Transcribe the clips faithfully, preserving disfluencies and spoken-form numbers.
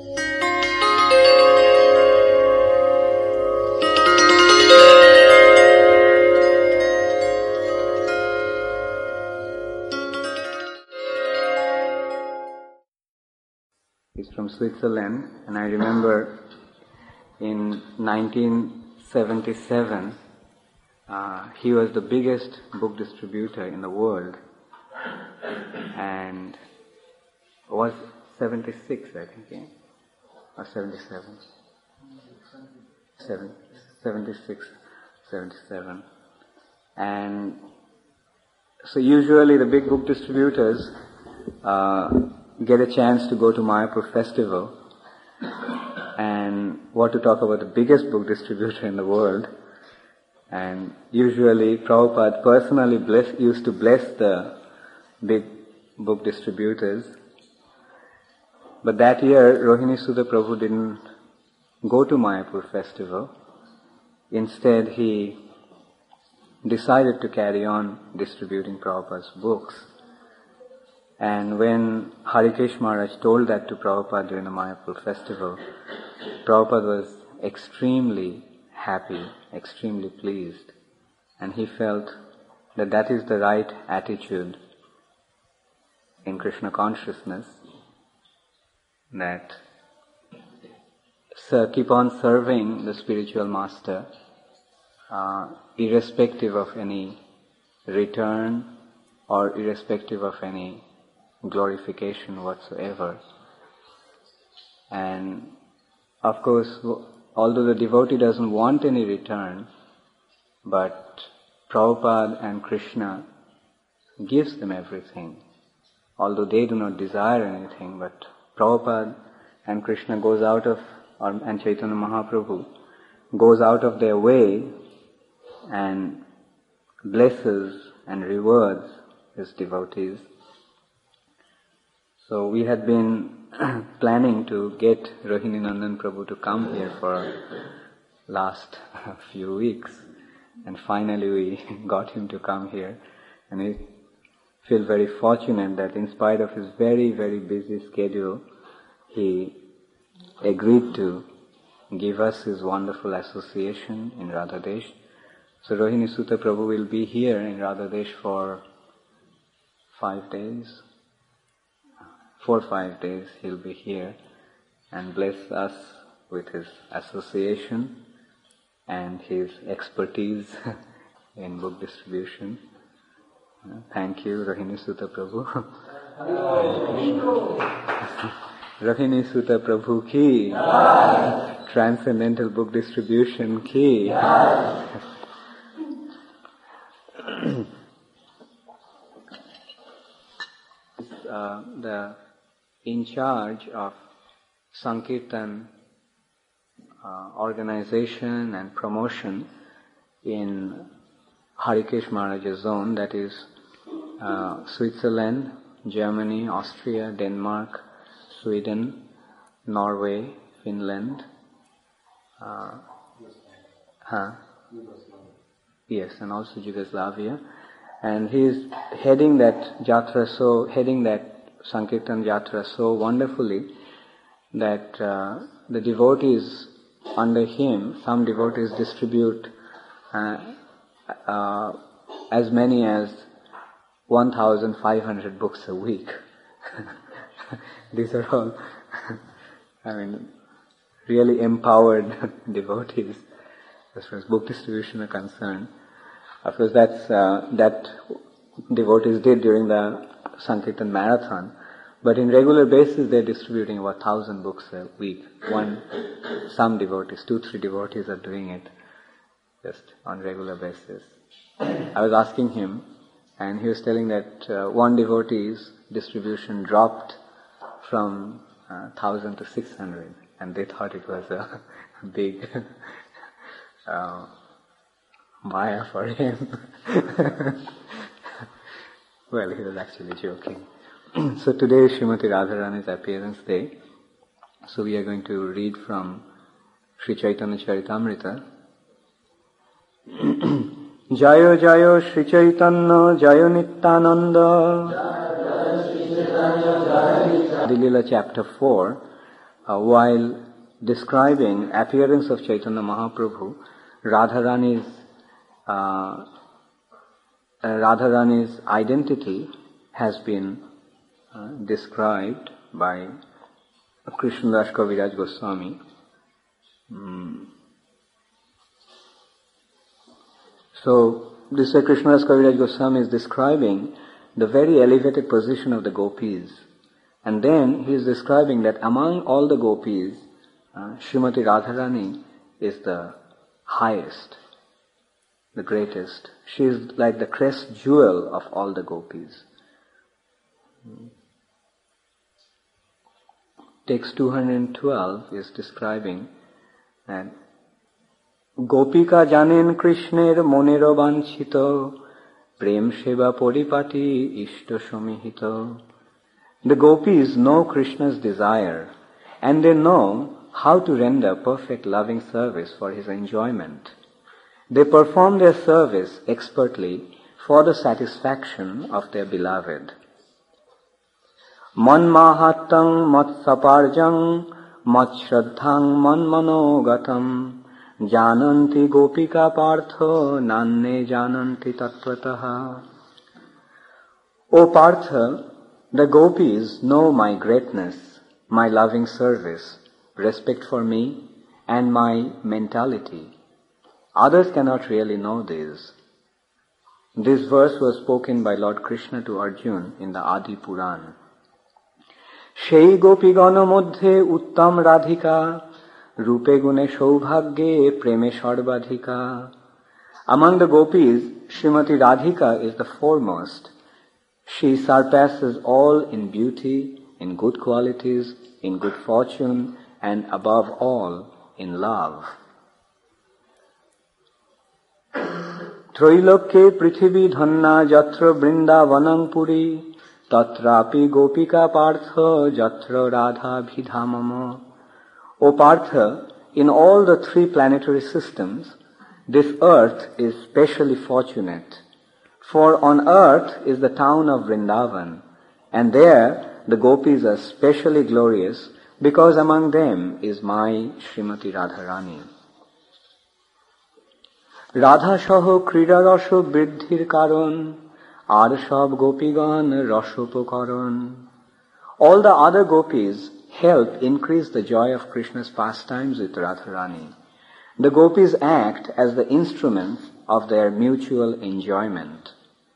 He's from Switzerland, and I remember in nineteen seventy-seven, uh, he was the biggest book distributor in the world, and was seventy-six, I think, yeah? Or seventy-seven? Seven, seventy-six, seventy-seven. And so usually the big book distributors uh, get a chance to go to Mayapur festival, and what to talk about the biggest book distributor in the world. And usually Prabhupada personally bless, used to bless the big book distributors. But that year Rohini Sudha Prabhu didn't go to Mayapur festival. Instead he decided to carry on distributing Prabhupada's books. And when Harikesh Maharaj told that to Prabhupada during the Mayapur festival, Prabhupada was extremely happy, extremely pleased. And he felt that that is the right attitude in Krishna consciousness, that so keep on serving the spiritual master, uh, irrespective of any return or irrespective of any glorification whatsoever. And of course, although the devotee doesn't want any return, but Prabhupada and Krishna gives them everything. Although they do not desire anything, but Prabhupada and Krishna goes out of, or, and Chaitanya Mahaprabhu goes out of their way and blesses and rewards his devotees. So we had been planning to get Rohini Nandan Prabhu to come here for last few weeks, and finally we got him to come here, and we feel very fortunate that in spite of his very, very busy schedule, he agreed to give us his wonderful association in Radhadesh. So Rohini Sudha Prabhu will be here in Radhadesh for five days. Four or five days he'll be here and bless us with his association and his expertise in book distribution. Uh, thank you, Rohini Sudha Prabhu. Rohini Sudha Prabhu ki, Transcendental Book Distribution ki. uh, the in charge of Sankirtan uh, organization and promotion in Harikesh Maharaj's zone, that is uh, Switzerland, Germany, Austria, Denmark, Sweden, Norway, Finland, uh, huh? yes, and also Yugoslavia. And he is heading that Jatra so, heading that Sankirtan Jatra so wonderfully that uh, the devotees under him, some devotees distribute uh, uh, as many as one thousand five hundred books a week. These are all, I mean, really empowered devotees as far as book distribution are concerned. Of course, that's uh, that devotees did during the Sankirtan marathon, but in regular basis they're distributing about thousand books a week. One, some devotees, two, three devotees are doing it just on regular basis. I was asking him, and he was telling that uh, one devotee's distribution dropped from uh, thousand to six hundred, and they thought it was a big uh, Maya for him. Well, he was actually joking. So today is Srimati Radharani's appearance day. So we are going to read from Sri Chaitanya Charitamrita. Jayo Jayo Sri Chaitanya Jayo Nityananda. Adilila chapter four. uh, while describing appearance of Chaitanya Mahaprabhu, Radharani's uh, uh, Radharani's identity has been uh, described by Krishnadas Kaviraj Goswami. Mm. So, this way Krishnadas Kaviraj Goswami is describing the very elevated position of the gopis. And then he is describing that among all the gopis, uh, Srimati Radharani is the highest, the greatest. She is like the crest jewel of all the gopis. Text two hundred twelve is describing that Gopika janen Krishner monero vanchito prem seva poripati ishto somihito. The gopis know Krishna's desire and they know how to render perfect loving service for his enjoyment. They perform their service expertly for the satisfaction of their beloved. Man mahattam mat saparjam mat shraddhang man manogatam jananti gopika partha nanne jananti tattvataha. O Partha, the gopis know my greatness, my loving service, respect for me, and my mentality. Others cannot really know this. This verse was spoken by Lord Krishna to Arjuna in the Adi Puran. Shei gopigana moddhe uttam radhika rupe gune saubhagye preme sarvadhika. Among the gopis, Srimati Radhika is the foremost. She surpasses all in beauty, in good qualities, in good fortune, and above all, in love. Troilokye prithivi dhanna jatra vrindavanam puri tatrapi gopika partha jatra radha bhidhamama. O Partha, in all the three planetary systems, this earth is specially fortunate. For on earth is the town of Vrindavan, and there the gopis are specially glorious because among them is my Srimati Radharani. Radha saho krida rasho briddhir karon ar sab gopigan rasopokaron. All the other gopis help increase the joy of Krishna's pastimes with Radharani. The gopis act as the instruments of their mutual enjoyment.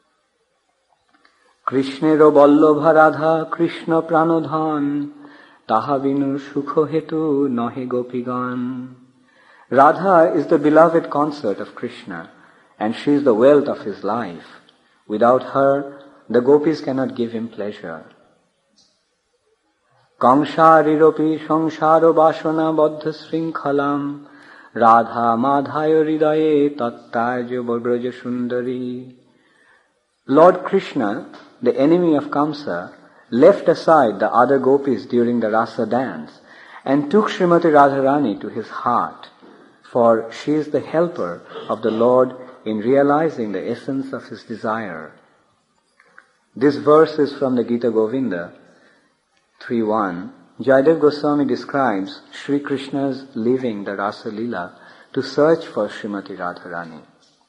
Krishnero ballabha radha Krishna pranodhan taha vinu sukho hetu nahe gopigan. Radha is the beloved consort of Krishna and she is the wealth of his life. Without her, the gopis cannot give him pleasure. Kamshariropi samsaro vasana baddha srinkhalam Radha madhayo ridaye tattajo braja sundari. Lord Krishna, the enemy of Kamsa, left aside the other gopis during the rasa dance and took Srimati Radharani to his heart, for she is the helper of the Lord in realizing the essence of his desire. This verse is from the Gita Govinda three one. Jayadev Goswami describes Sri Krishna's leaving the Rasa Leela to search for Srimati Radharani.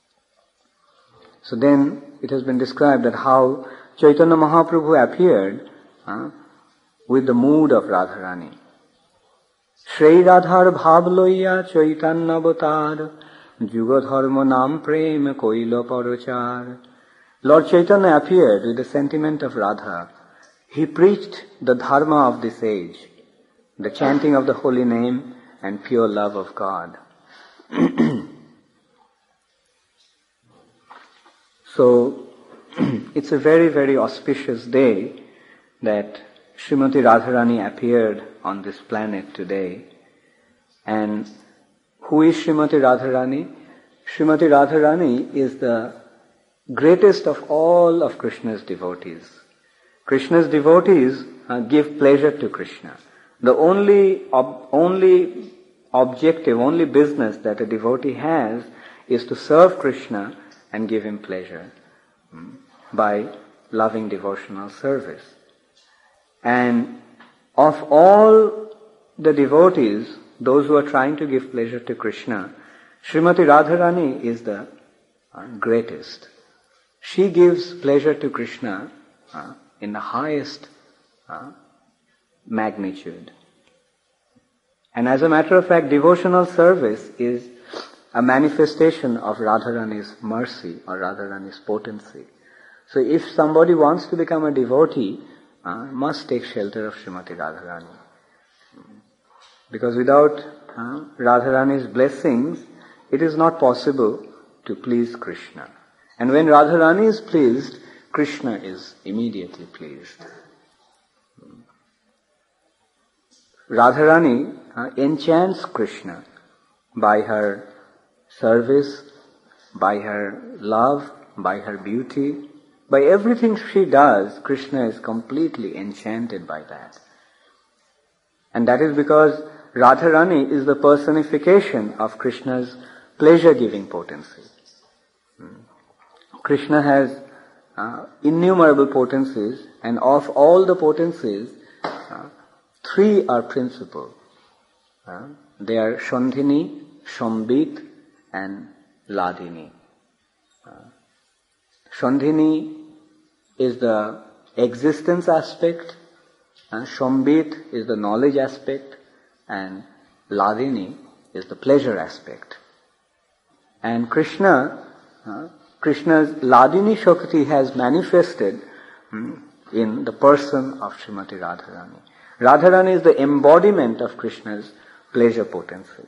So then it has been described that how Chaitanya Mahaprabhu appeared uh, with the mood of Radharani. Shri Radhar bhav loiya Chaitanya avatar Juga dharma nam prem koilo parochar. Lord Chaitanya appeared with the sentiment of Radha. He preached the dharma of this age, the chanting of the holy name and pure love of God. So, it's a very, very auspicious day that Srimati Radharani appeared on this planet today. And who is Srimati Radharani? Srimati Radharani is the greatest of all of Krishna's devotees. Krishna's devotees uh, give pleasure to Krishna. The only ob- only objective, only business that a devotee has is to serve Krishna and give him pleasure um, by loving devotional service. And of all the devotees, those who are trying to give pleasure to Krishna, Srimati Radharani is the uh, greatest. She gives pleasure to Krishna uh, in the highest uh, magnitude. And as a matter of fact, devotional service is a manifestation of Radharani's mercy or Radharani's potency. So if somebody wants to become a devotee, uh, must take shelter of Srimati Radharani. Because without uh, Radharani's blessings, it is not possible to please Krishna. And when Radharani is pleased, Krishna is immediately pleased. Radharani uh, enchants Krishna by her service, by her love, by her beauty. By everything she does, Krishna is completely enchanted by that. And that is because Radharani is the personification of Krishna's pleasure-giving potency. Krishna has uh, innumerable potencies, and of all the potencies, uh, three are principal. Uh, they are Shandhini, Shambit, and Ladini. Uh, Shandhini is the existence aspect, and Shambit is the knowledge aspect, and Ladini is the pleasure aspect. And Krishna, uh, Krishna's Ladini Shakti has manifested um, in the person of Srimati Radharani. Radharani is the embodiment of Krishna's pleasure potency.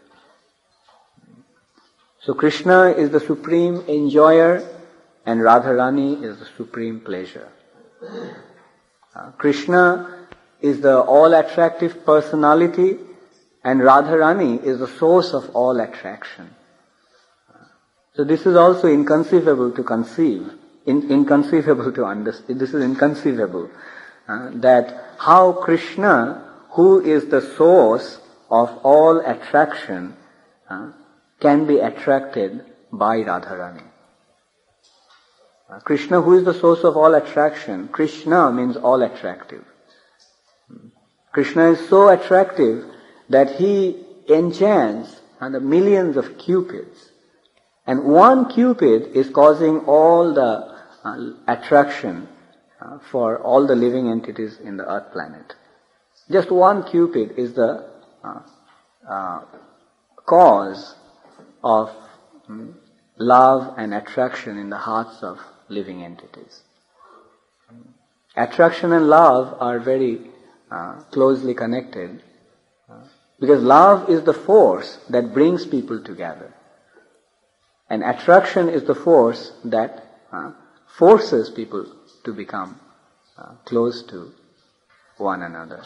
So Krishna is the supreme enjoyer and Radharani is the supreme pleasure. Uh, Krishna is the all-attractive personality and Radharani is the source of all attraction. So this is also inconceivable to conceive, in, inconceivable to understand. This is inconceivable uh, that how Krishna, who is the source of all attraction, uh, can be attracted by Radharani. Uh, Krishna, who is the source of all attraction, Krishna means all attractive. Krishna is so attractive that he enchants uh, the millions of cupids. And one cupid is causing all the uh, attraction uh, for all the living entities in the earth planet. Just one cupid is the uh, uh, cause of um, love and attraction in the hearts of living entities. Attraction and love are very uh, closely connected uh, because love is the force that brings people together. And attraction is the force that uh, forces people to become uh, close to one another.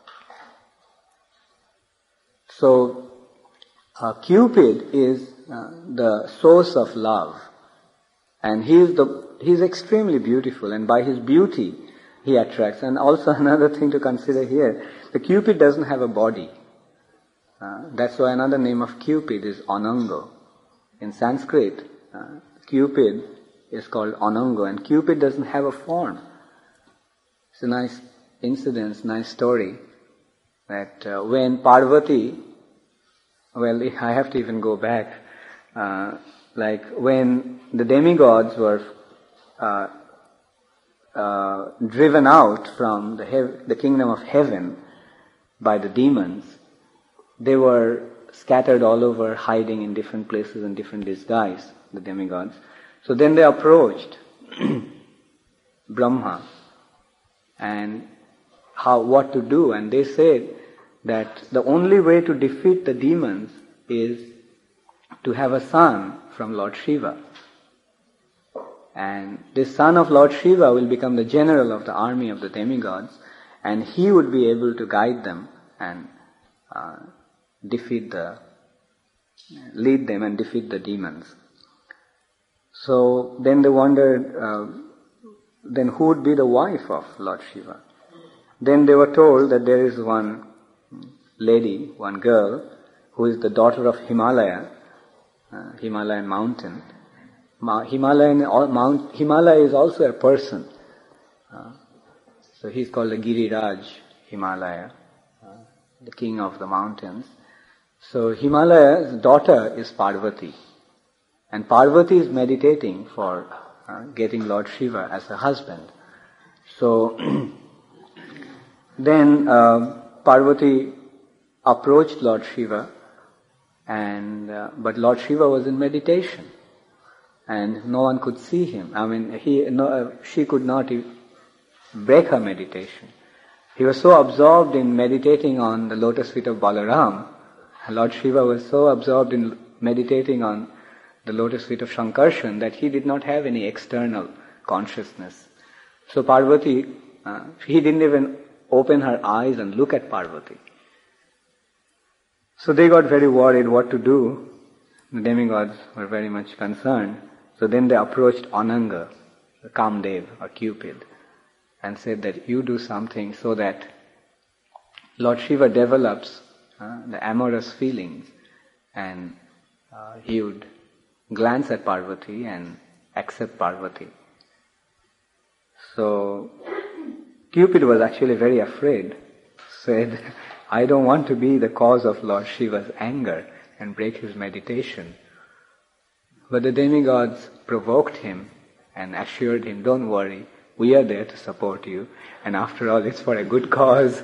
So, uh, Cupid is uh, the source of love, and he is the he is extremely beautiful, and by his beauty he attracts. And also another thing to consider here: the Cupid doesn't have a body. Uh, that's why another name of Cupid is Ananga. In Sanskrit, uh, Cupid is called Ananga, and Cupid doesn't have a form. It's a nice incident, nice story, that uh, when Parvati, well, I have to even go back, uh, like when the demigods were uh, uh, driven out from the, hev- the kingdom of heaven by the demons, they were scattered all over, hiding in different places in different disguise, the demigods. So then they approached Brahma and how what to do, and they said that the only way to defeat the demons is to have a son from Lord Shiva. And this son of Lord Shiva will become the general of the army of the demigods, and he would be able to guide them and uh, defeat the, lead them and defeat the demons. So then they wondered, uh, then who would be the wife of Lord Shiva? Then they were told that there is one lady, one girl, who is the daughter of Himalaya, uh, Himalayan mountain. Ma- Himalayan Mount Himalaya is also a person. Uh, so he's called the Giriraj Himalaya. Uh, the king of the mountains. So Himalaya's daughter is Parvati. And Parvati is meditating for uh, getting Lord Shiva as a husband. So then uh, Parvati approached Lord Shiva, and uh, but Lord Shiva was in meditation, and no one could see him. I mean, he, no, uh, she could not break her meditation. He was so absorbed in meditating on the lotus feet of Balaram. Lord Shiva was so absorbed in meditating on the lotus feet of Shankarshan that he did not have any external consciousness. So Parvati, uh, he didn't even open her eyes and look at Parvati. So they got very worried what to do. The demigods were very much concerned. So then they approached Ananga, the Kamdev or Cupid, and said that you do something so that Lord Shiva develops uh, the amorous feelings, and uh, he would glance at Parvati and accept Parvati. So Cupid was actually very afraid, said, I don't want to be the cause of Lord Shiva's anger and break his meditation. But the demigods provoked him and assured him, don't worry, we are there to support you, and after all it's for a good cause.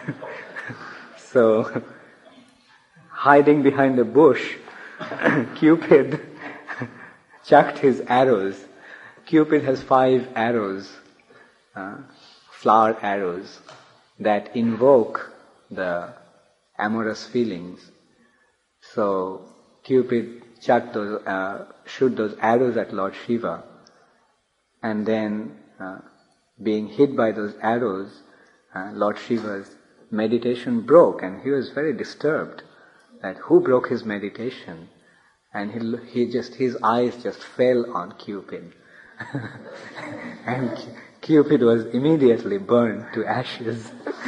So, hiding behind a bush, Cupid chucked his arrows. Cupid has five arrows, uh, flower arrows, that invoke the amorous feelings. So Cupid chucked those, uh, shoot those arrows at Lord Shiva, and then uh, being hit by those arrows, uh, Lord Shiva's meditation broke, and he was very disturbed that who broke his meditation, and he he just his eyes just fell on Cupid, and Cupid was immediately burned to ashes.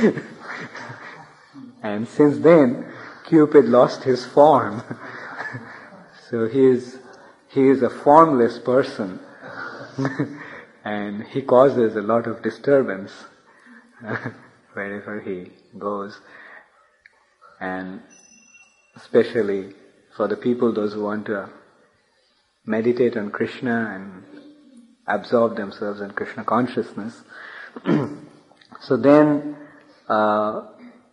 And since then, Cupid lost his form. So he is, he is a formless person. And he causes a lot of disturbance wherever he goes. And especially for the people, those who want to meditate on Krishna and absorb themselves in Krishna consciousness. So then, uh,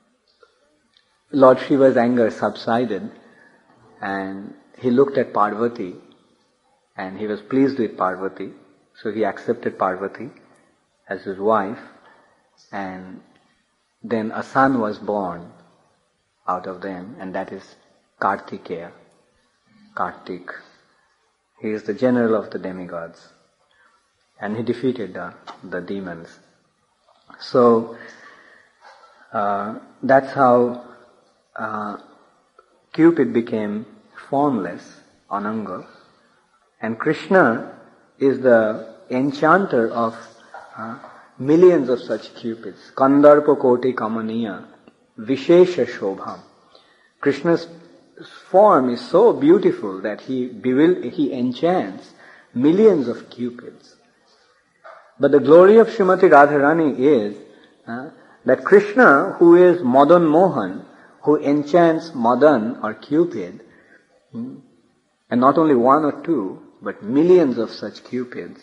Lord Shiva's anger subsided, and he looked at Parvati, and he was pleased with Parvati, so he accepted Parvati as his wife, and then a son was born out of them, and that is Kartikeya, Kartik. He is the general of the demigods, and he defeated the, the demons. So, uh, that's how Uh, Cupid became formless, Ananga, and Krishna is the enchanter of uh, millions of such Cupids. Kandarpa koti kamaniya, vishesha shobham. Krishna's form is so beautiful that he bewil- he enchants millions of Cupids. But the glory of Srimati Radharani is uh, that Krishna, who is Madan Mohan, who enchants Madan or Cupid, and not only one or two, but millions of such Cupids,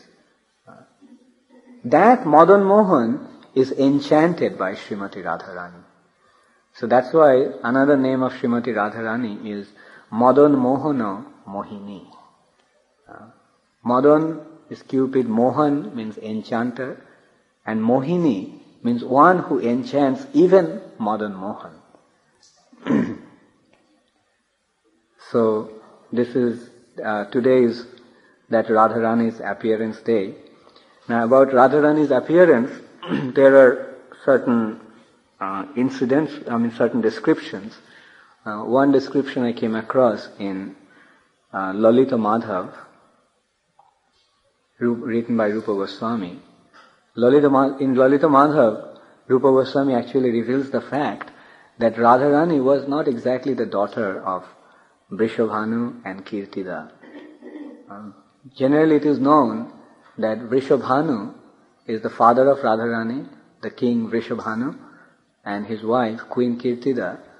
that Madan Mohan is enchanted by Srimati Radharani. So that's why another name of Srimati Radharani is Madan Mohana Mohini. Uh, Madan is Cupid, Mohan means enchanter, and Mohini means one who enchants even Madan Mohan. So this is uh, today is that Radharani's appearance day. Now about Radharani's appearance, there are certain uh, incidents, I mean certain descriptions. Uh, one description I came across in uh, Lalita Madhav, written by Rupa Goswami. Lalita Ma- in Lalita Madhav, Rupa Goswami actually reveals the fact that Radharani was not exactly the daughter of Vrishabhanu and Kirtida. Um, generally it is known that Vrishabhanu is the father of Radharani, the king Vrishabhanu, and his wife, Queen Kirtida,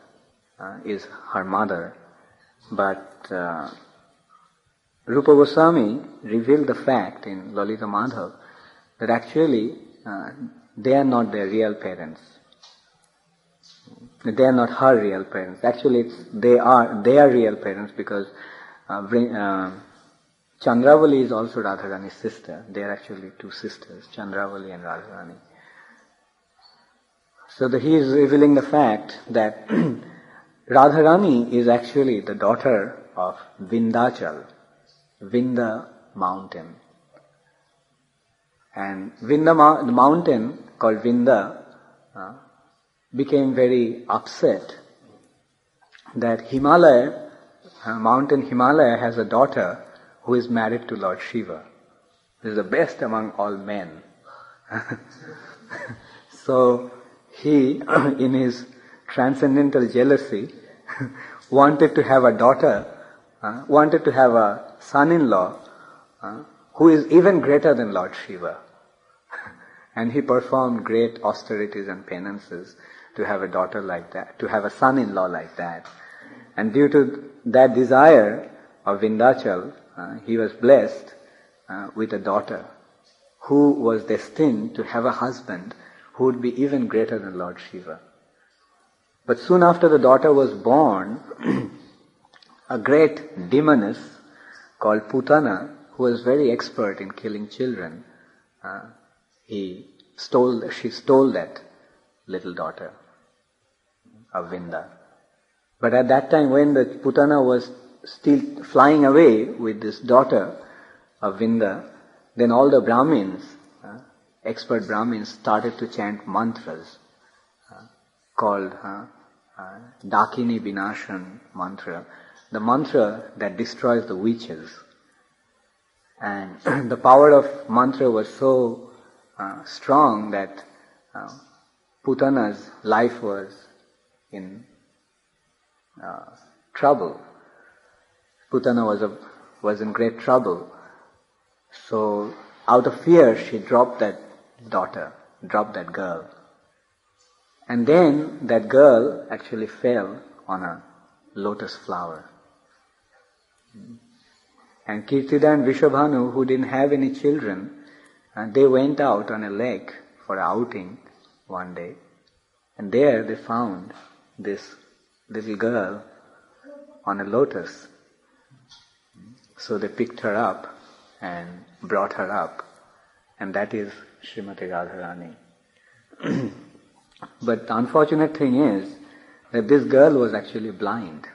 uh, is her mother. But uh, Rupa Goswami revealed the fact in Lalita Madhav that actually uh, they are not their real parents. They are not her real parents. Actually, it's, they are their real parents because uh, uh, Chandravali is also Radharani's sister. They are actually two sisters, Chandravali and Radharani. So the, he is revealing the fact that Radharani is actually the daughter of Vindhyachal, Vinda mountain. And Vinda, the mountain called Vinda, uh, became very upset that Himalaya, uh, mountain Himalaya has a daughter who is married to Lord Shiva. He is the best among all men. So he, in his transcendental jealousy, wanted to have a daughter, uh, wanted to have a son-in-law uh, who is even greater than Lord Shiva. And he performed great austerities and penances to have a daughter like that, to have a son-in-law like that. And due to that desire of Vindhyachal, uh, he was blessed uh, with a daughter who was destined to have a husband who would be even greater than Lord Shiva. But soon after the daughter was born, a great demoness called Putana, who was very expert in killing children, uh, he stole, she stole that little daughter of Vinda. But at that time when the Putana was still flying away with this daughter of Vinda, then all the Brahmins, uh, expert Brahmins, started to chant mantras uh, called uh, uh, Dakini Vinashan mantra, the mantra that destroys the witches. And the power of mantra was so uh, strong that uh, Putana's life was in uh, trouble. Putana was a, was in great trouble. So out of fear she dropped that daughter, dropped that girl. And then that girl actually fell on a lotus flower. And Kirtida and Vrishabhanu, who didn't have any children, uh, they went out on a lake for outing one day. And there they found this little girl on a lotus. So they picked her up and brought her up. And that is Srimati Radharani. But the unfortunate thing is that this girl was actually blind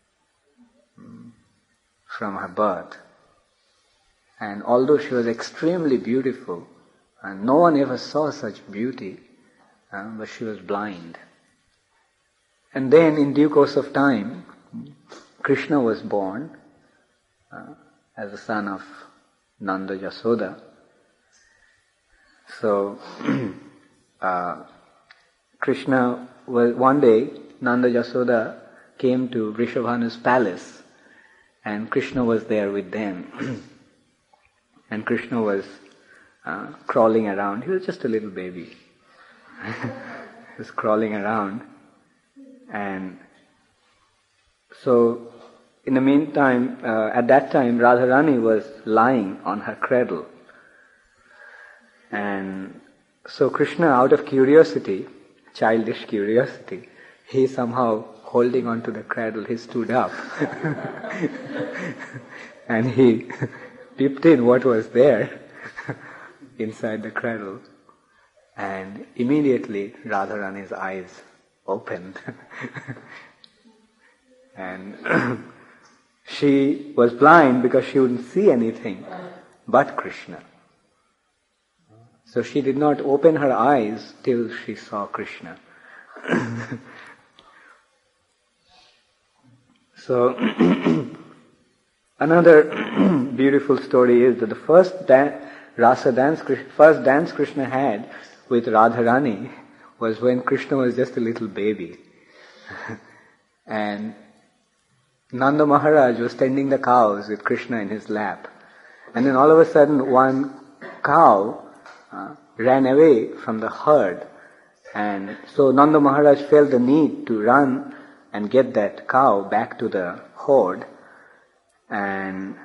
from her birth. And although she was extremely beautiful, and no one ever saw such beauty, uh, but she was blind. And then in due course of time, Krishna was born uh, as the son of Nanda Yasoda. So, uh, Krishna was, one day, Nanda Yasoda came to Vrishabhanu's palace, and Krishna was there with them. And Krishna was uh, crawling around. He was just a little baby. He was crawling around. And so, in the meantime, uh, at that time, Radharani was lying on her cradle. And so Krishna, out of curiosity, childish curiosity, he somehow holding on to the cradle, he stood up. And he peeped in what was there inside the cradle. And immediately Radharani's eyes opened. And she was blind because she wouldn't see anything but Krishna. So she did not open her eyes till she saw Krishna. So, another beautiful story is that the first da- rasa dance, first dance Krishna had with Radharani was when Krishna was just a little baby. And Nanda Maharaj was tending the cows with Krishna in his lap. And then all of a sudden one cow uh, ran away from the herd. And so Nanda Maharaj felt the need to run and get that cow back to the herd. And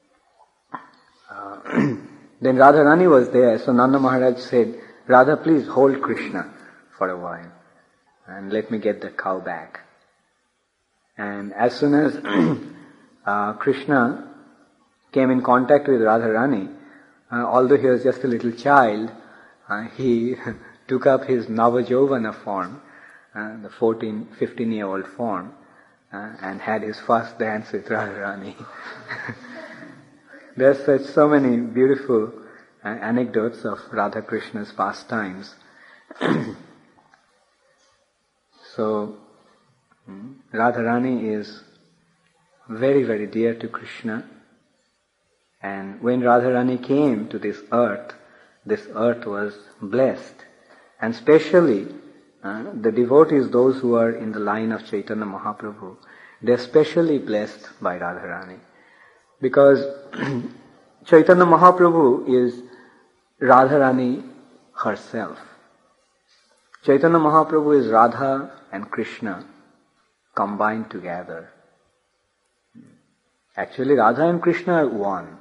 uh, then Radharani was there, so Nanda Maharaj said, Radha, please hold Krishna for a while and let me get the cow back. And as soon as uh, Krishna came in contact with Radharani, uh, although he was just a little child, uh, he took up his Navajovana form, uh, the fourteen, fifteen-year-old form, uh, and had his first dance with Radharani. There's such so many beautiful uh, anecdotes of Radha Krishna's pastimes. So, Radharani is very, very dear to Krishna. And when Radharani came to this earth, this earth was blessed. And especially uh, the devotees, those who are in the line of Chaitanya Mahaprabhu, they are specially blessed by Radharani. Because Chaitanya Mahaprabhu is Radharani herself. Chaitanya Mahaprabhu is Radha and Krishna combined together. Actually, Radha and Krishna are one.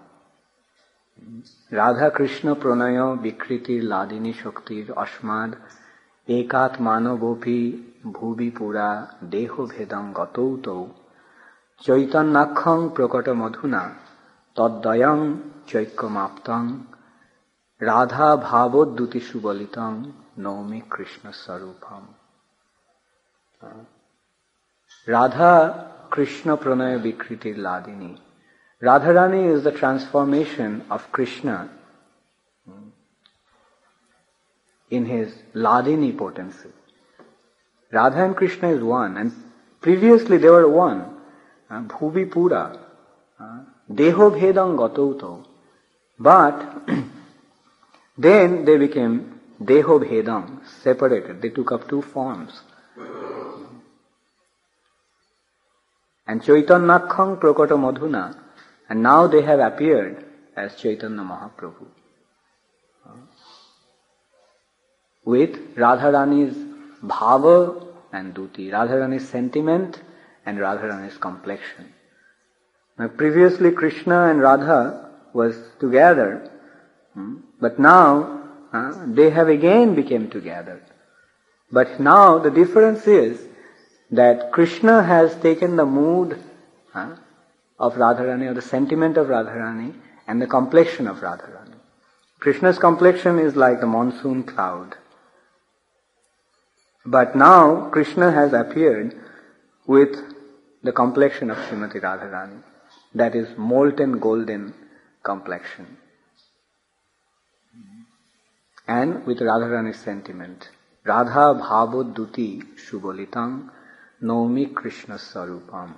Radha Krishna Pranaya Vikriti Ladini Shaktir Ashmad Ekat Mano Gopi Bhubi Pura Deho Bhedam Gatauto Chaitanakhang Prakata Madhuna Taddayang Chaikamaptang Radha Bhavoddhuti Subalitang Naumi Krishna Sarupam. Radha Krishna Pranaya Vikriti Ladini. Radharani is the transformation of Krishna in his Ladini potency. Radha and Krishna is one, and previously they were one. Bhuvi Pura, Deho Bhedam Gatauto. But then they became Deho Bhedam, separated. They took up two forms. And Chaitanakhang Prakata Madhuna, and now they have appeared as Chaitanya Mahaprabhu. With Radharani's bhava and duti, Radharani's sentiment and Radharani's complexion. Now previously Krishna and Radha was together, but now uh, they have again become together. But now the difference is that Krishna has taken the mood uh, of Radharani, or the sentiment of Radharani, and the complexion of Radharani. Krishna's complexion is like the monsoon cloud. But now Krishna has appeared with the complexion of Srimati Radharani. That is molten golden complexion. And with Radharani's sentiment. Radha Bhavoddhuti Shubalitang Naumi Krishna Sarupam.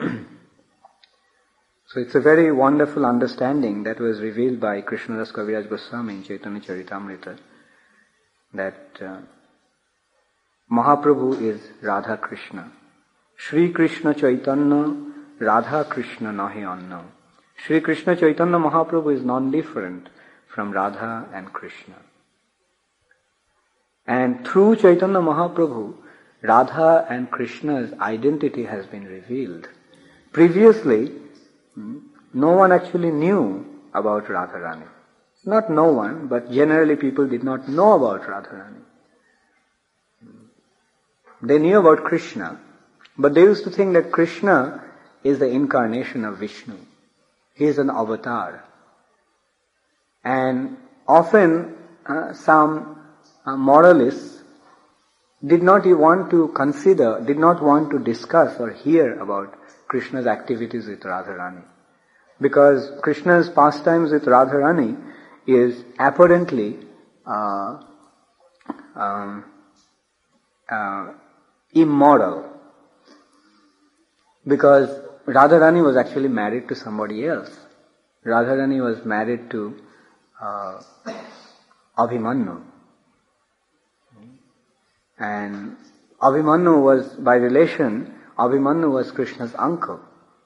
So it's a very wonderful understanding that was revealed by Krishnadas Kaviraj Goswami in Chaitanya Charitamrita, that uh, Mahaprabhu is Radha Krishna. Shri Krishna Chaitanya Radha Krishna Nahi Anna. Shri Krishna Chaitanya Mahaprabhu is non-different from Radha and Krishna. And through Chaitanya Mahaprabhu, Radha and Krishna's identity has been revealed. Previously, no one actually knew about Radharani. Not no one, but generally people did not know about Radharani. They knew about Krishna, but they used to think that Krishna is the incarnation of Vishnu. He is an avatar. And often uh, some uh, moralists did not want to consider, did not want to discuss or hear about Krishna's activities with Radharani. Because Krishna's pastimes with Radharani is apparently uh, um, uh, immoral. Because Radharani was actually married to somebody else. Radharani was married to uh, Abhimanyu. And Abhimanyu was, by relation, Abhimanyu was Krishna's uncle.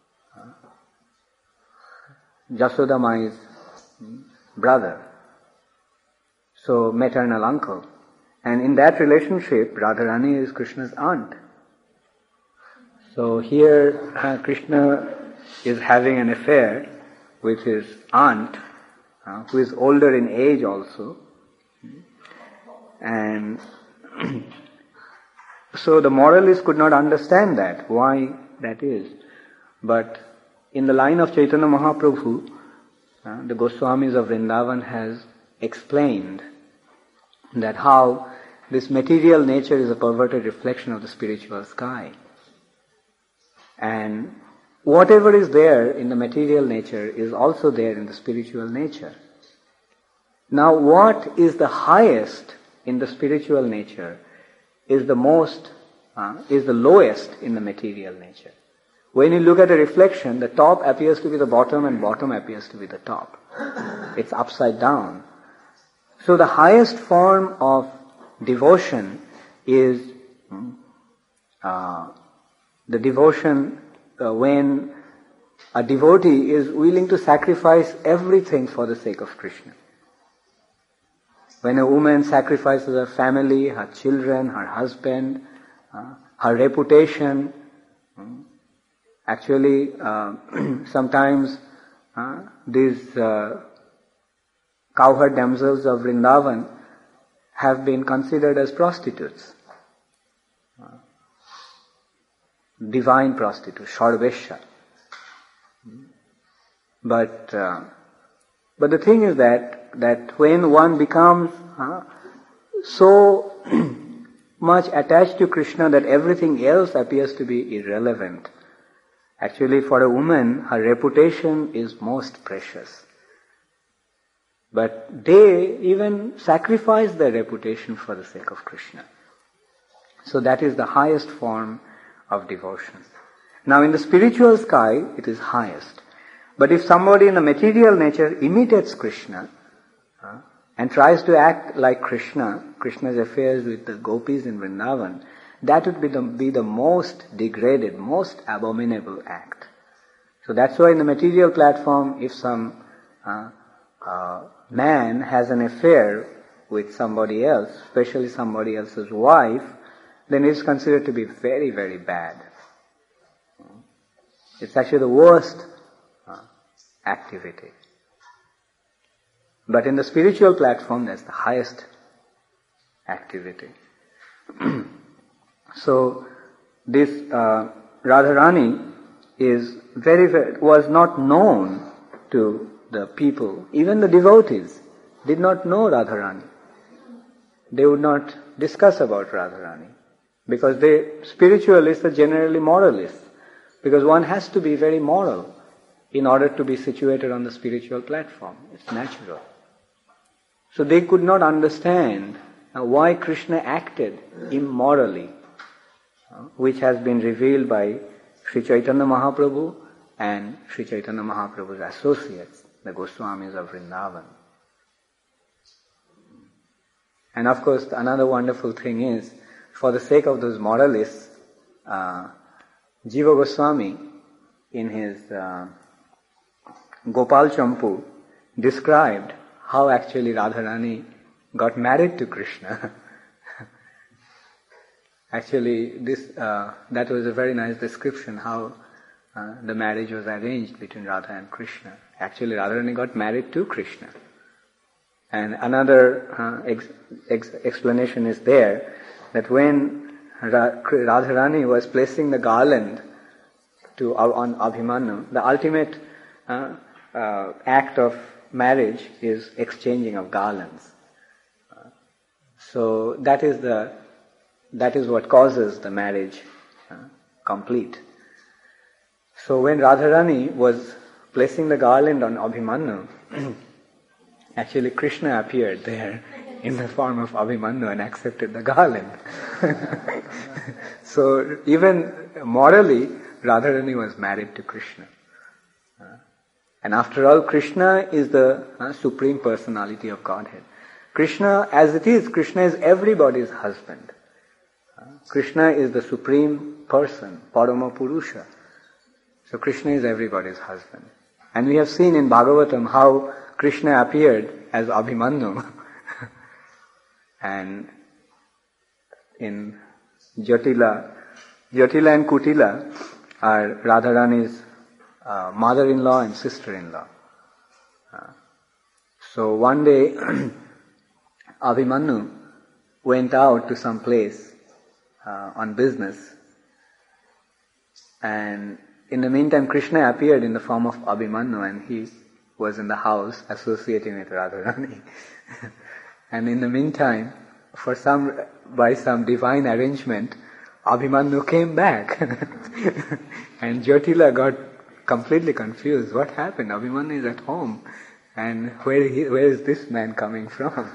Jasoda Mai's brother. So, maternal uncle. And in that relationship, Radharani is Krishna's aunt. So here uh, Krishna is having an affair with his aunt, uh, who is older in age also. And so the moralists could not understand that, why that is. But in the line of Chaitanya Mahaprabhu, uh, the Goswamis of Vrindavan has explained that how this material nature is a perverted reflection of the spiritual sky. And whatever is there in the material nature is also there in the spiritual nature. Now what is the highest in the spiritual nature is the most, uh, is the lowest in the material nature. When you look at a reflection, the top appears to be the bottom and bottom appears to be the top. It's upside down. So the highest form of devotion is uh, the devotion uh, when a devotee is willing to sacrifice everything for the sake of Krishna. When a woman sacrifices her family, her children, her husband, uh, her reputation, um, actually uh, sometimes uh, these uh, cowherd damsels of Vrindavan have been considered as prostitutes. Uh, divine prostitutes, Shorvesha. But uh, but the thing is that that when one becomes uh, so much attached to Krishna that everything else appears to be irrelevant. Actually, for a woman, her reputation is most precious. But they even sacrifice their reputation for the sake of Krishna. So that is the highest form of devotion. Now in the spiritual sky, it is highest. But if somebody in the material nature imitates Krishna uh, and tries to act like Krishna, Krishna's affairs with the gopis in Vrindavan, that would be the, be the most degraded, most abominable act. So that's why in the material platform, if some uh, uh, man has an affair with somebody else, especially somebody else's wife, then it's considered to be very, very bad. It's actually the worst uh, activity. But in the spiritual platform, that's the highest activity. So this uh, Radharani is very, very, was not known to the people. Even the devotees did not know Radharani. They would not discuss about Radharani because they, spiritualists are generally moralists, because one has to be very moral in order to be situated on the spiritual platform. It's natural. So they could not understand uh, why Krishna acted immorally, uh, which has been revealed by Sri Chaitanya Mahaprabhu and Sri Chaitanya Mahaprabhu's associates, the Goswamis of Vrindavan. And of course, another wonderful thing is, for the sake of those moralists, uh, Jiva Goswami, in his uh, Gopal Champu, described how actually Radharani got married to Krishna. Actually, this uh, that was a very nice description how uh, the marriage was arranged between Radha and Krishna. Actually, Radharani got married to Krishna. And another uh, ex- ex- explanation is there, that when Ra- Radharani was placing the garland to uh, on Abhimanyu, the ultimate uh, uh, act of marriage is exchanging of garlands. Uh, so that is the that is what causes the marriage uh, complete. So when Radharani was placing the garland on Abhimanyu, actually Krishna appeared there in the form of Abhimanyu and accepted the garland. So even morally, Radharani was married to Krishna. Uh, and after all, Krishna is the uh, Supreme Personality of Godhead. Krishna, as it is, Krishna is everybody's husband. Uh, Krishna is the Supreme Person, Parama Purusha. So Krishna is everybody's husband. And we have seen in Bhagavatam how Krishna appeared as Abhimanyu. And in Jatila, Jatila and Kutila, are Radharani's uh, mother-in-law and sister-in-law. Uh, so one day, Abhimanyu went out to some place uh, on business, and in the meantime Krishna appeared in the form of Abhimanyu, and he was in the house associating with Radharani. And in the meantime, for some, by some divine arrangement, Abhimanyu came back. And Jyotila got completely confused. What happened? Abhimanyu is at home. And where, he, where is this man coming from?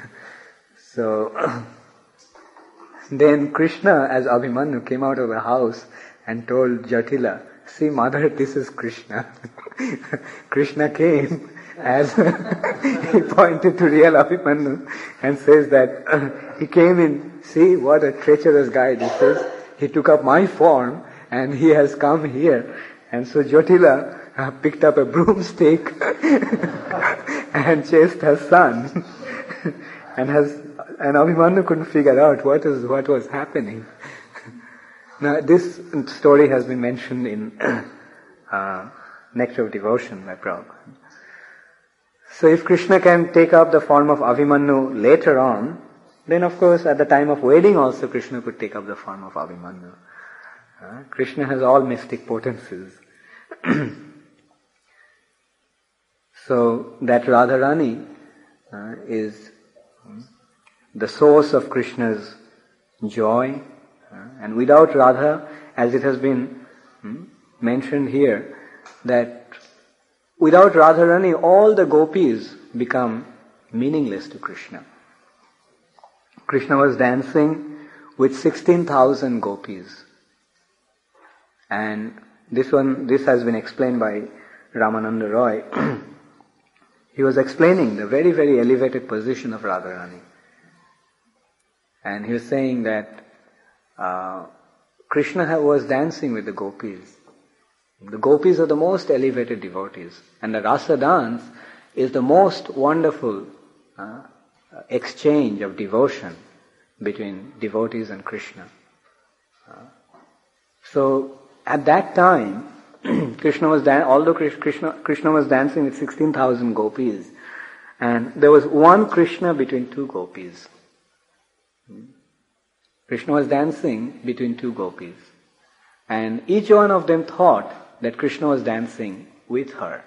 So, then Krishna, as Abhimanyu, came out of the house and told Jyotila, "See, mother, this is Krishna." Krishna came as he pointed to real Abhimanyu and says that uh, he came in, see what a treacherous guy this is. He took up my form and he has come here. And so Jyotila uh, picked up a broomstick and chased her son. and has and Abhimanyu couldn't figure out what is what was happening. Now this story has been mentioned in uh, Nectar of Devotion by Prabhupada. So if Krishna can take up the form of Abhimanyu later on, then of course at the time of wedding also Krishna could take up the form of Abhimanyu. Uh, Krishna has all mystic potencies. So that Radharani uh, is the source of Krishna's joy, uh, and without Radha, as it has been hmm, mentioned here, that without Radharani, all the gopis become meaningless to Krishna. Krishna was dancing with sixteen thousand gopis. And this one, this has been explained by Ramananda Roy. He was explaining the very, very elevated position of Radharani. And he was saying that uh, Krishna was dancing with the gopis. The gopis are the most elevated devotees, and the rasa dance is the most wonderful uh, exchange of devotion between devotees and Krishna. Uh, so at that time, Krishna was dan- although Krishna Krishna was dancing with sixteen thousand gopis, and there was one Krishna between two gopis. Krishna was dancing between two gopis, and each one of them thought that Krishna was dancing with her.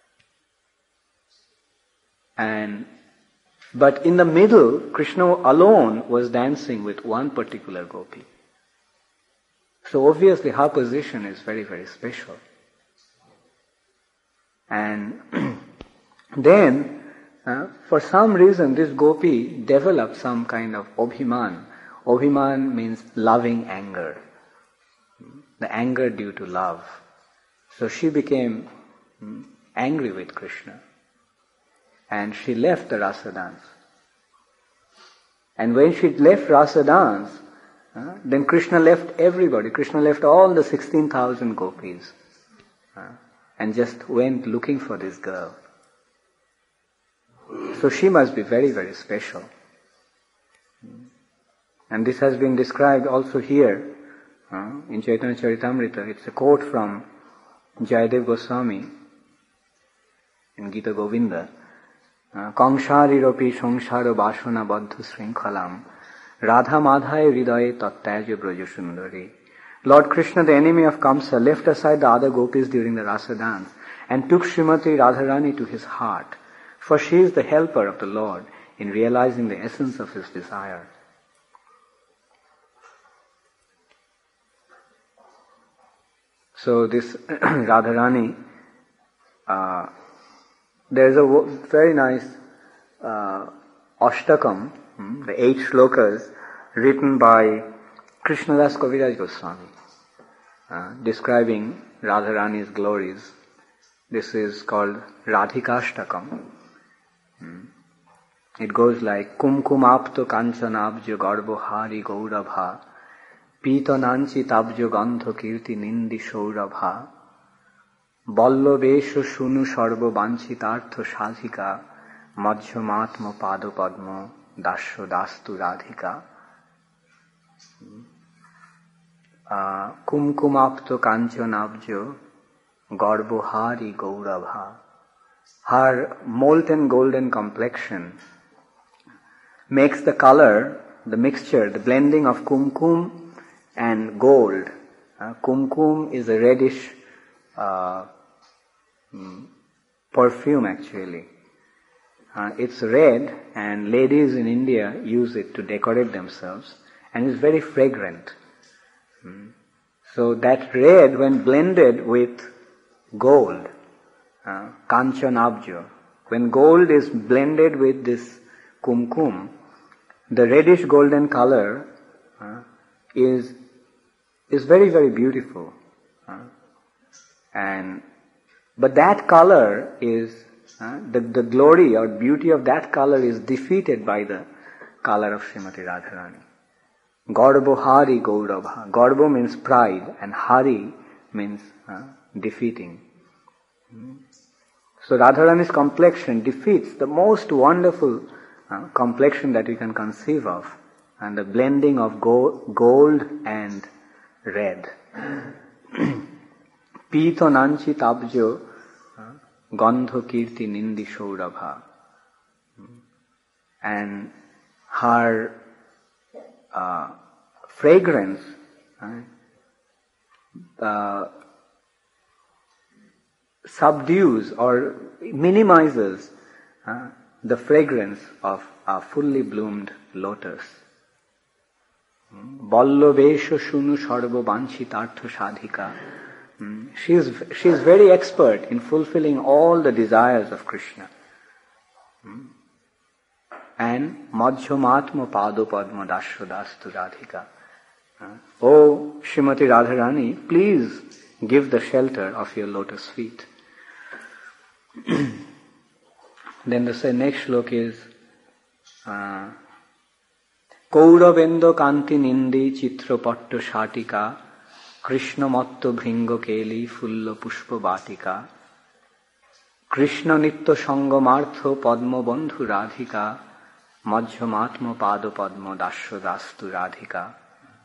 And but in the middle, Krishna alone was dancing with one particular gopi. So obviously her position is very, very special. And then, uh, for some reason, this gopi developed some kind of obhiman. Obhiman means loving anger. The anger due to love. So she became mm, angry with Krishna. And she left the rasa dance. And when she left rasa dance, uh, then Krishna left everybody. Krishna left all the sixteen thousand gopis. Uh, and just went looking for this girl. So she must be very, very special. And this has been described also here uh, in Chaitanya Charitamrita. It's a quote from Jayadev Goswami in Gita Govinda. Kangsariropi samsara vasana baddha srinkhalam Radha madhaya hridaye tattaja braja sundari. Lord Krishna, the enemy of Kamsa, left aside the other gopis during the rasa dance and took Srimati Radharani to his heart, for she is the helper of the Lord in realizing the essence of his desire. So this Radharani, uh, there is a very nice uh, Ashtakam, hmm, the eight shlokas, written by Krishnadas Kaviraj Goswami, uh, describing Radharani's glories. This is called Radhikashtakam. Hmm. It goes like Kumkumapto kanchanabjo garbhohari gaurabha Pitananchi tabjo gandho kirti nindi saurabha Ballabesho shunu sarva banchitartha sadhika Madhyamatma pado padmo dasya dastu radhika. uh, kumkumapto kanchanabjo garbohari gaurabha. Her molten golden complexion makes the color, the mixture, the blending of kumkum and gold. Uh, kumkum is a reddish uh, mm, perfume actually. Uh, it's red, and ladies in India use it to decorate themselves, and it's very fragrant. Mm. So that red, when blended with gold, uh, kanchanabjo, when gold is blended with this kumkum, the reddish golden color uh, is is very very beautiful. Uh, and but that color is uh, the the glory or beauty of that color is defeated by the color of Srimati Radharani. Garbo Hari Gaurabha. Garbo means pride, and Hari means uh, defeating. Mm. So Radharani's complexion defeats the most wonderful uh, complexion that we can conceive of, and the blending of go- gold and red. Pito nanchi tabjo gandho kirti nindi shaurabha. And her uh, fragrance uh, uh, subdues or minimizes uh, the fragrance of a fully bloomed lotus. Ballabesha shunu sarva vanchitartha sadhika. She is, she is very expert in fulfilling all the desires of Krishna. And madhyamatma pado padma dashradastu radhika. O Srimati Radharani, please give the shelter of your lotus feet. Then the next shloka is uh, Kauravendo kanti nindi chitrapatta shatika Krishna matto bhringo keli fulla pushpa batika Krishna nitya sangamartho padma bandhu radhika madhyamatma pada padma dashradastu radhika.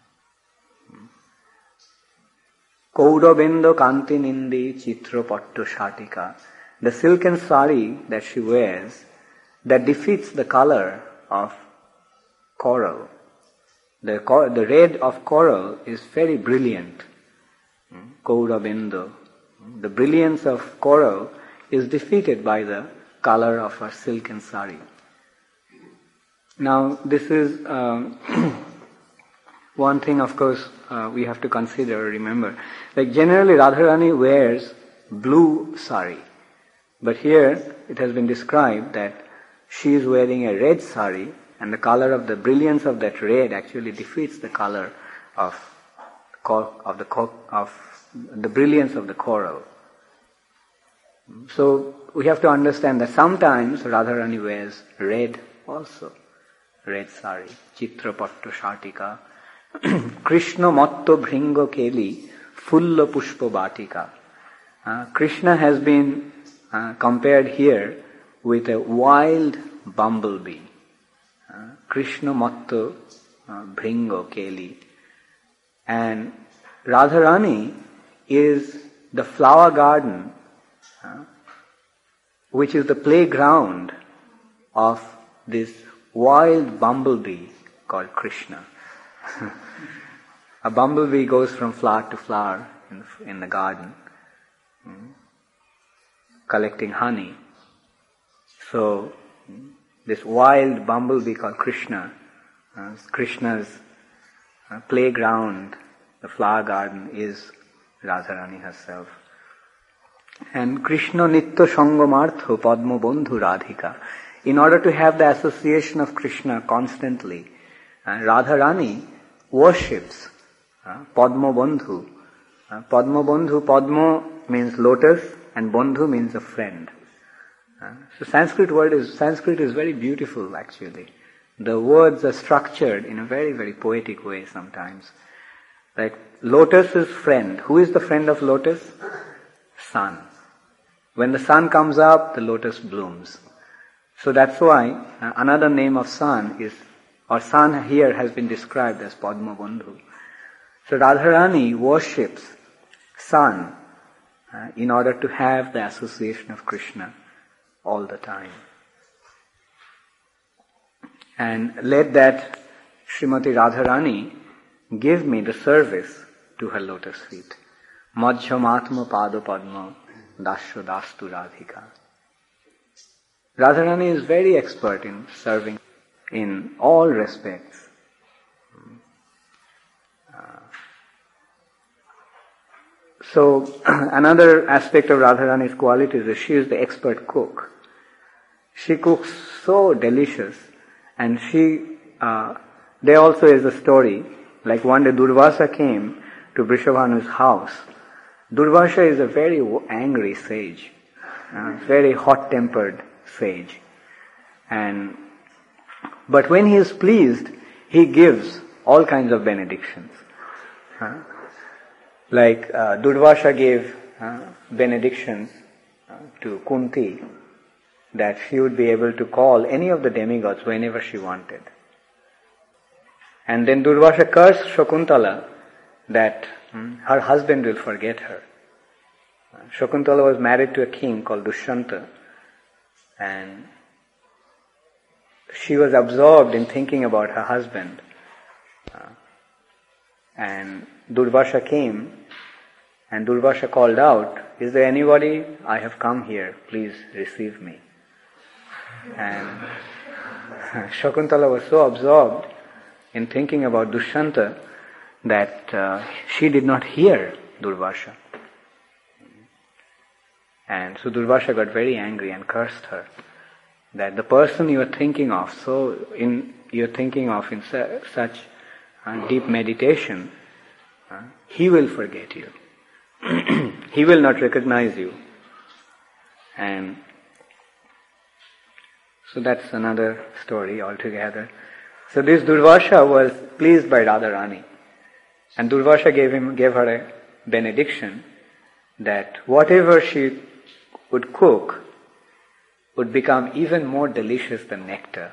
Kauravendo kanti nindi chitrapatta shatika. The silken sari that she wears that defeats the color of coral. The, cor- the red of coral is very brilliant. Kauravendo. The brilliance of coral is defeated by the color of her silken sari. Now this is um, one thing, of course, uh, we have to consider or remember. Like generally Radharani wears blue sari. But here it has been described that she is wearing a red sari, and the color of the brilliance of that red actually defeats the color of of the of the brilliance of the coral. So we have to understand that sometimes Radharani wears red also, red sari, chitrapatta shatika, Krishna matto bhringo keli fulla pushpa batika. Uh, Krishna has been Uh, compared here with a wild bumblebee. Uh, Krishna matto uh, bhringo keli. And Radharani is the flower garden, uh, which is the playground of this wild bumblebee called Krishna. A bumblebee goes from flower to flower in, in the garden. Mm. Collecting honey. So, this wild bumblebee called Krishna, uh, Krishna's uh, playground, the flower garden, is Radharani herself. And Krishna nitya sangamartho padma bandhu radhika. In order to have the association of Krishna constantly, uh, Radharani worships uh, Padma bandhu. Uh, Padma bandhu, Padma means lotus, and bandhu means a friend. Uh, so Sanskrit word is Sanskrit is very beautiful actually. The words are structured in a very very poetic way sometimes. Like lotus is friend. Who is the friend of lotus? Sun. When the sun comes up, the lotus blooms. So that's why uh, another name of sun is, or sun here has been described as Padma bandhu. So Radharani worships sun uh, in order to have the association of Krishna all the time. And let that Srimati Radharani give me the service to her lotus feet. Madhyamatma Pada Padma Dasya Dastu Radhika. Radharani is very expert in serving in all respects. Uh, so, another aspect of Radharani's qualities is she is the expert cook. She cooks so delicious, and she, uh, there also is a story, like one day Durvasa came to Vrishabhanu's house. Durvasa is a very angry sage, uh, very hot-tempered sage. And but when he is pleased, he gives all kinds of benedictions. Uh, like uh, Durvasa gave uh, benedictions uh, to Kunti that she would be able to call any of the demigods whenever she wanted. And then Durvasa cursed Shakuntala that hmm, her husband will forget her. Uh, Shakuntala was married to a king called Dushyanta, and she was absorbed in thinking about her husband. Uh, and Durvasa came, and Durvasa called out, "Is there anybody? I have come here. Please receive me." And Shakuntala was so absorbed in thinking about Dushyanta that uh, she did not hear Durvasa. And so Durvasa got very angry and cursed her, that the person you are thinking of, so in you are thinking of in su- such uh, deep meditation, uh, he will forget you. He will not recognize you. And so that's another story altogether. So this Durvasa was pleased by Radharani, and Durvasa gave him gave her a benediction that whatever she would cook would become even more delicious than nectar.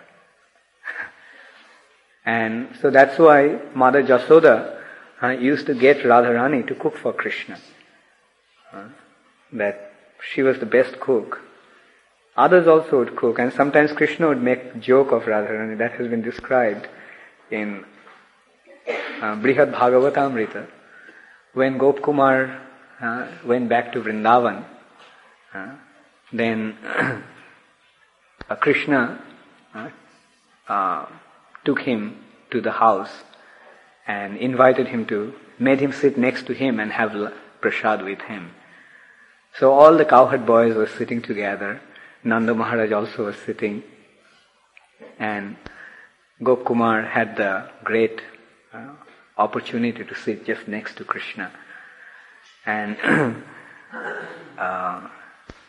And so that's why Mother Jasoda uh, used to get Radharani to cook for Krishna. Uh, that she was the best cook. Others also would cook, and sometimes Krishna would make joke of Radharani. That has been described in uh, Brihad Bhagavatamrita. When Gopkumar uh, went back to Vrindavan, uh, then uh, Krishna uh, uh, took him to the house and invited him to, made him sit next to him and have prasad with him. So all the cowherd boys were sitting together. Nanda Maharaj also was sitting, and Gopkumar had the great uh, opportunity to sit just next to Krishna. And uh,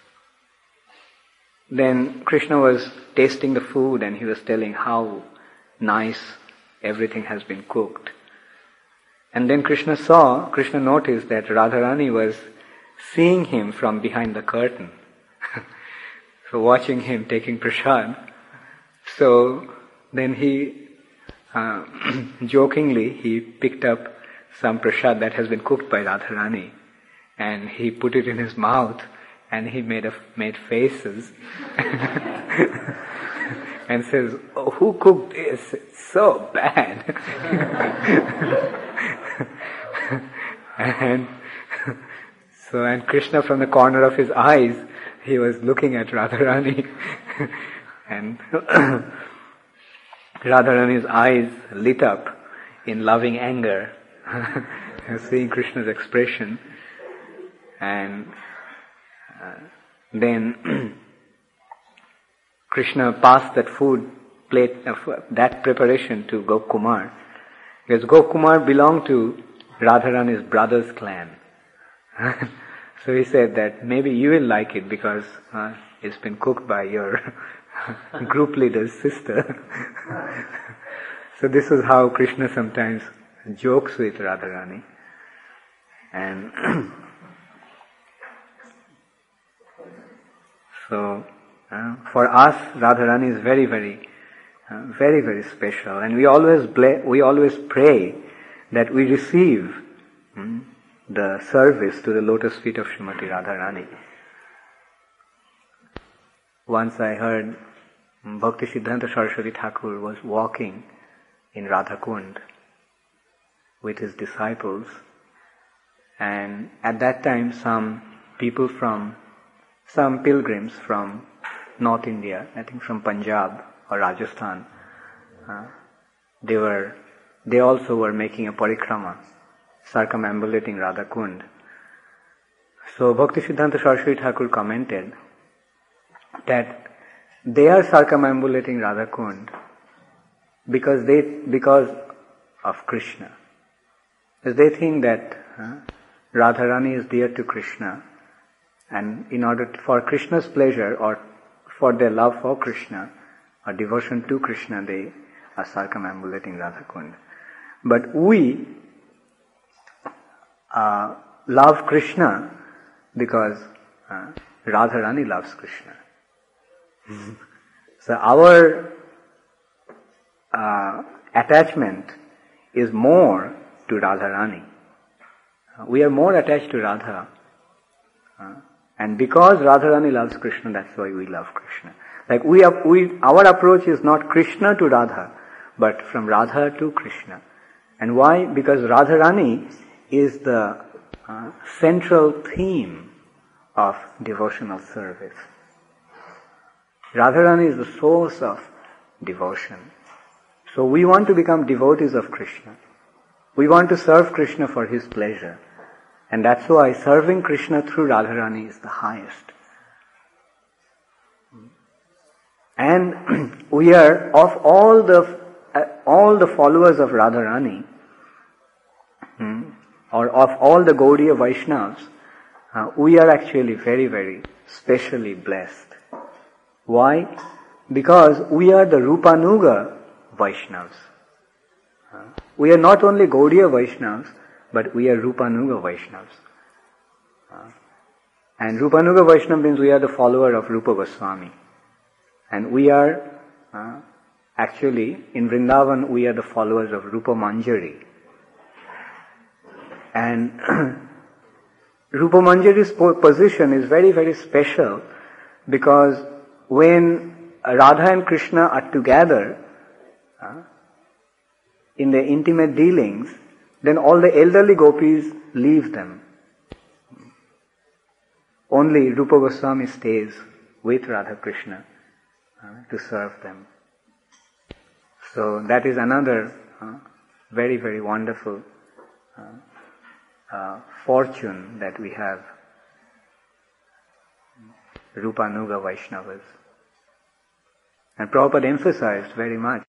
then Krishna was tasting the food, and he was telling how nice everything has been cooked. And then Krishna saw, Krishna noticed that Radharani was seeing him from behind the curtain. So watching him taking prasad. So then he, uh, jokingly, he picked up some prasad that has been cooked by Radharani, and he put it in his mouth, and he made a, made faces and says, "Oh, who cooked this? It's so bad." And so, and Krishna, from the corner of his eyes, he was looking at Radharani, and Radharani's eyes lit up in loving anger, seeing Krishna's expression. And uh, then Krishna passed that food plate, uh, that preparation to Gopkumar, because Gopkumar belonged to Radharani's brother's clan. So he said that maybe you will like it because uh, it's been cooked by your group leader's sister. So this is how Krishna sometimes jokes with Radharani. And so uh, for us, Radharani is very, very, uh, very, very special. And we always bla- we always pray that we receive hmm, the service to the lotus feet of Srimati Radharani. Once I heard Bhakti Siddhanta Saraswati Thakur was walking in Radhakund with his disciples, and at that time some people from, some pilgrims from North India, I think from Punjab or Rajasthan, uh, they were, they also were making a parikrama, circumambulating Radhakund. So Bhakti Siddhanta Saraswati Thakur commented that they are circumambulating Radhakund because they, because of Krishna. Because they think that uh, Radharani is dear to Krishna, and in order to, for Krishna's pleasure or for their love for Krishna or devotion to Krishna, they are circumambulating Radhakund. But we uh, love Krishna because uh, Radharani loves Krishna. So our uh, attachment is more to Radharani. Uh, we are more attached to Radha. Uh, and because Radharani loves Krishna, that's why we love Krishna. Like we, have, we, our approach is not Krishna to Radha, but from Radha to Krishna. And why? Because Radharani is the uh, central theme of devotional service. Radharani is the source of devotion. So we want to become devotees of Krishna. We want to serve Krishna for His pleasure. And that's why serving Krishna through Radharani is the highest. And we are, of all the uh, all the followers of Radharani, hmm, or of all the Gaudiya Vaishnavas, uh, we are actually very, very specially blessed. Why? Because we are the Rupanuga Vaishnavas. Uh, we are not only Gaudiya Vaishnavas, but we are Rupanuga Vaishnavas. Uh, and Rupanuga Vaishnava means we are the follower of Rupa Goswami. And we are, uh, actually, in Vrindavan, we are the followers of Rupa Manjari. And Rupa Manjari's position is very, very special because when Radha and Krishna are together uh, in their intimate dealings, then all the elderly gopis leave them. Only Rupa Goswami stays with Radha Krishna uh, to serve them. So that is another uh, very, very wonderful uh, uh, fortune that we have, Rupanuga Vaishnavas. And Prabhupada emphasized very much